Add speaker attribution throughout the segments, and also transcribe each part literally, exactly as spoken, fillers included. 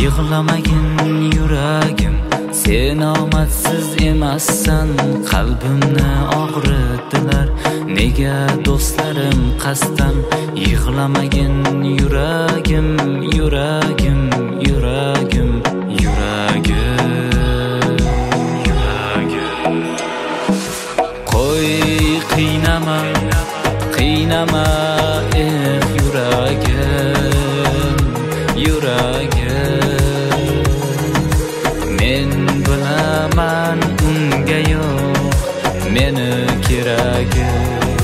Speaker 1: Yig'lamagin yuragim, sen omadsiz emassan. Qalbimni og'ritdilar nega do'stlarim qasddan. Yig'lamagin yuragim, yuragim, yuragim, yuragim, yuragim. Qo'y qiynama, qiynama eh yuragim, yuragim. Men bilaman unga yo'q meni keragim,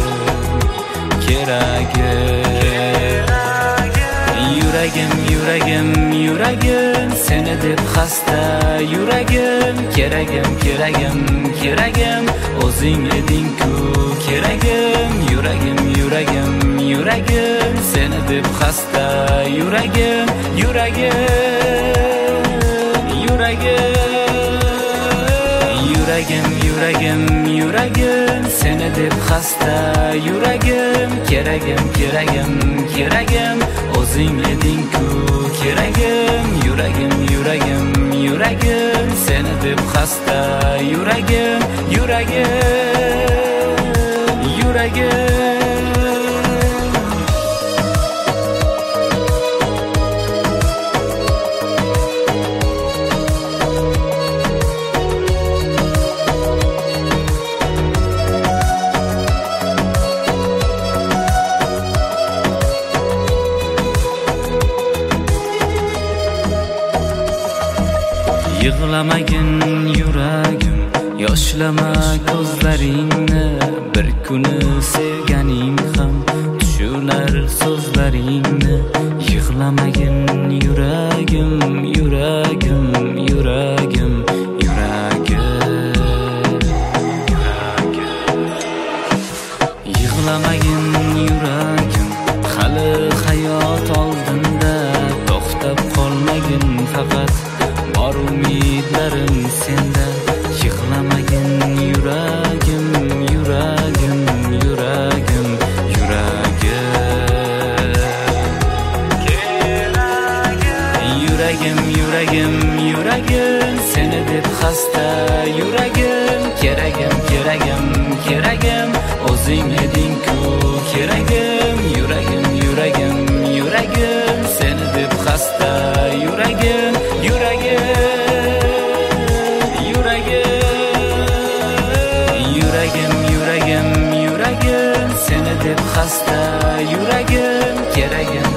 Speaker 1: keragim. Yuragim, yuragim, yuragim, seni deb xasta yuragim. Keragim, keragim, keragim, o'zing eding-ku keragim. Yuragim, yuragim, yuragim, seni deb xasta yuragim, yuragim, yuragim. Yuragim, yuragim, yuragim, seni deb xasta yuragim. Keragim, keragim, keragim, o'zing eding-ku keragim. Yuragim, yuragim, yuragim, seni deb xasta yuragim, yuragim, yuragim. Yig'lamagin yuragim, yoshlama ko'zlaringni. Bir kuni sevganing ham tushunar so'zlaringni. Yig'lamagin yuragim, yuragim, yuragim, yuragim, yuragim. Yig'lamagin yuragim, hali hayot oldinda. To'xtab qolmagin faqat, bor umidlarim senda. Yig'lamagin yuragim, yuragim, yuragim, yuragim. Yuragim, yuragim, yuragim, seni deb xasta yuragim. Keragim, keragim, keragim, o'zing eding-ku keragim. Yuragim, yuragim, yuragim, seni deb xasta yuragim, yuragim, yuragim. Yuragim, yuragim, yuragim, seni deb xasta yuragim. Keragim,